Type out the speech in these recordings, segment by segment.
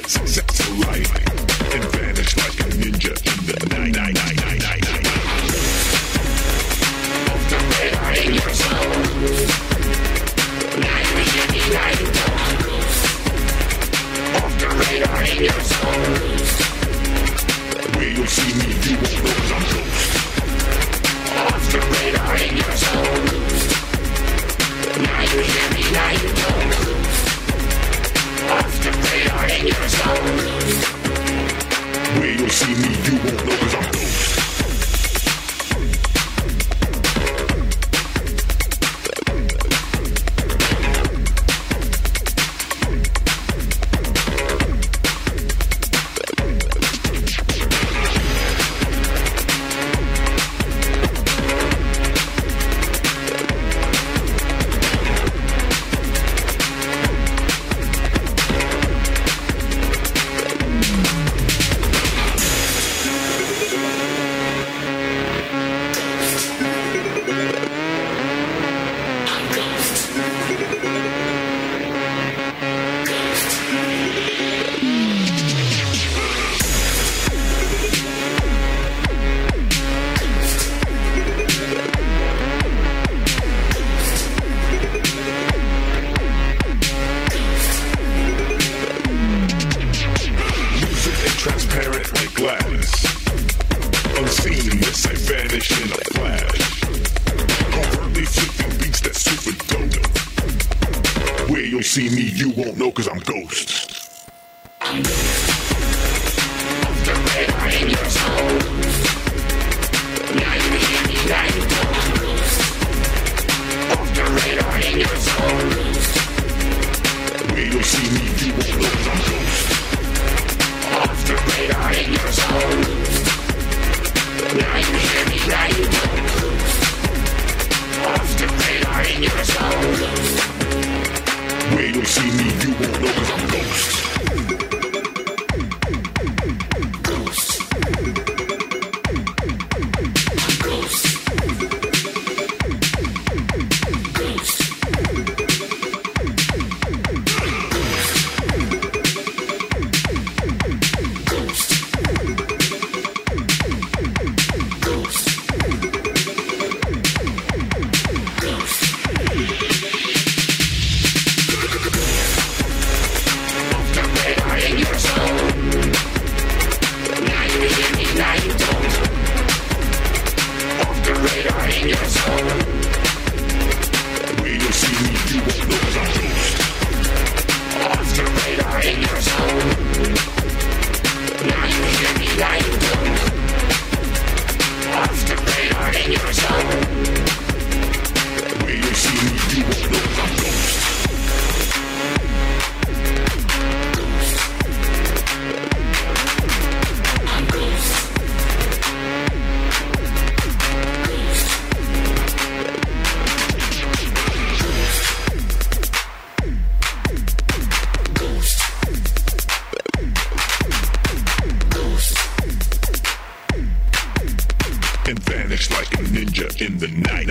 Satellite and vanish like a ninja in the night. Off the radar in your zone. Now you hear me, now you don't. Off the radar in your zone. Where you see me, you won't know 'cause I'm ghost. Off the radar in your zone. Now you hear me, now you don't. Off the radar in your zone. Where you see me, you won't know 'cause I'm ghost. See me, you won't know 'cause I'm ghost. I'm ghost. Off the radar in your zone. Now you hear me, now you don't. Off the radar in your zone. Where you see me, you won't know 'cause I'm ghost. Off the radar in your zone. Now you hear me, now you don't. Off the radar in your zone. Where you see me, you won't know 'cause I'm ghost. Ghost. I'm ghost. Ghost. Ghost. Ghost. Ghost. In your zone. Now you hear me, now you don't. Off the radar in your zone. Where you see me, you won't know 'cause I'm ghost. Off the radar in your zone. Now you hear me, now you don't. Off the radar in your zone. Where you see me, you won't know 'cause I'm ghost. And vanish like a ninja in the night.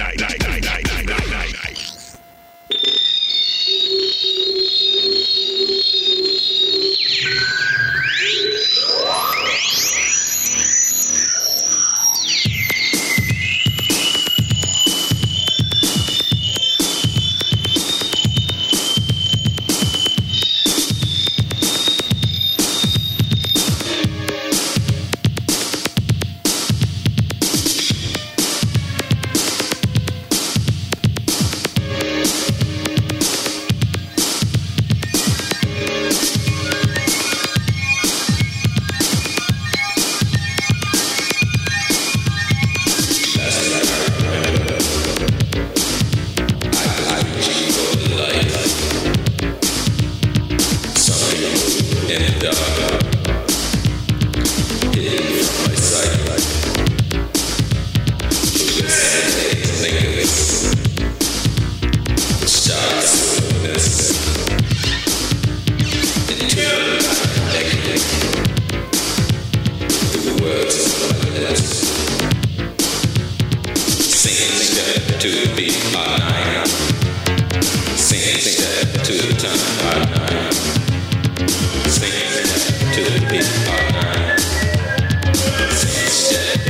to the beat, R9. Sing step to the time, R9. Sing step.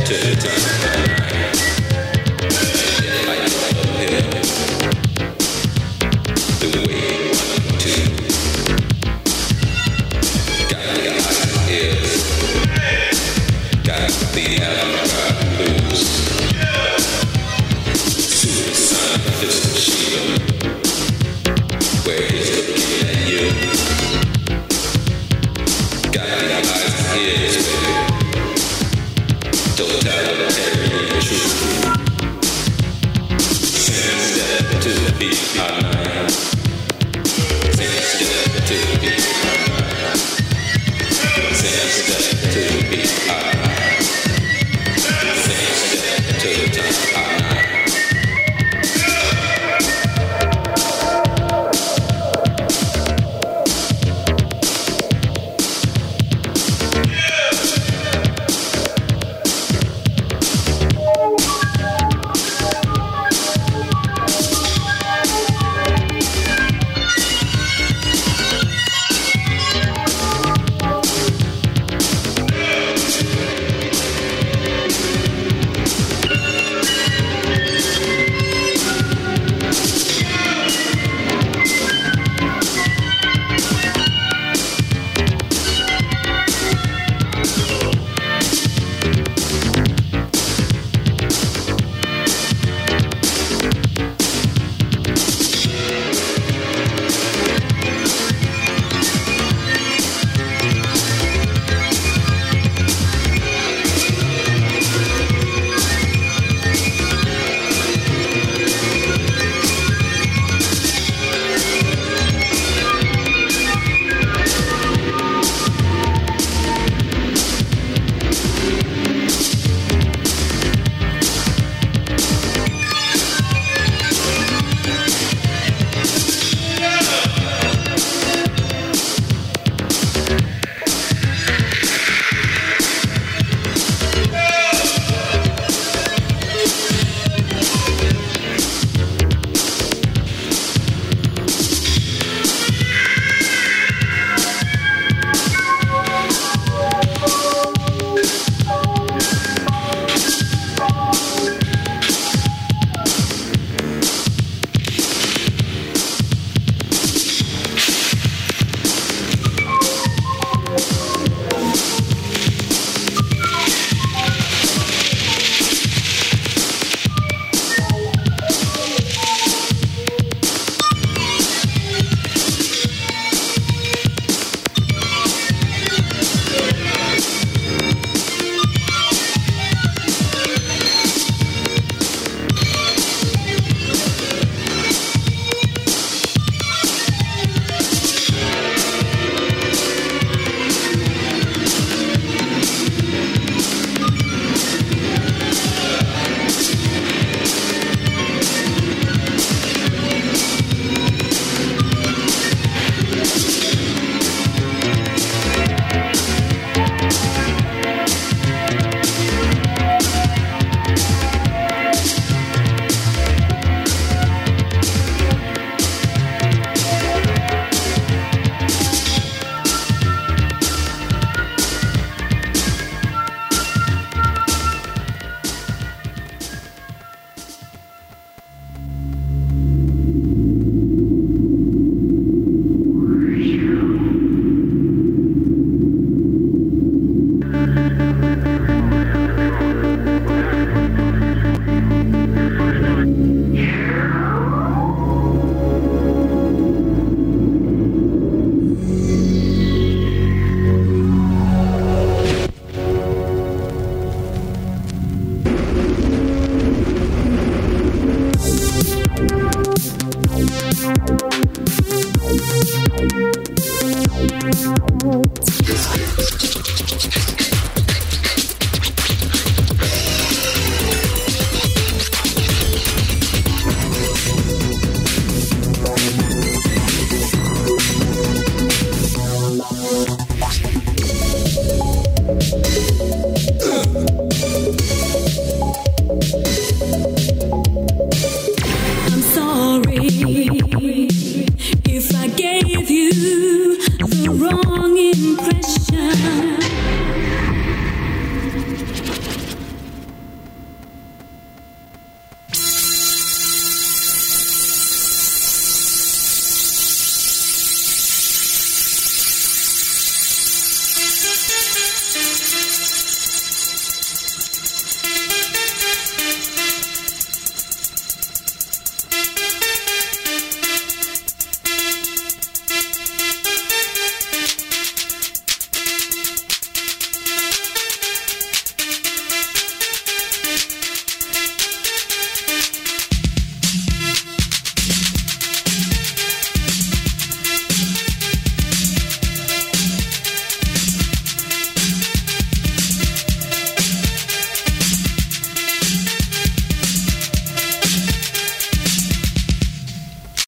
I'm sorry.